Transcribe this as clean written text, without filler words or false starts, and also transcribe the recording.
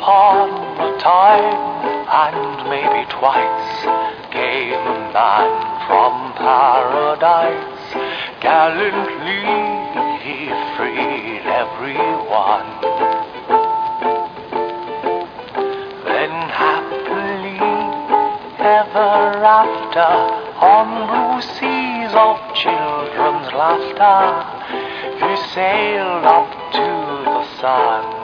upon a time, and maybe twice, came a man from paradise. Gallantly he freed everyone. Then happily ever after, on blue seas of children's laughter, he sailed up to the sun.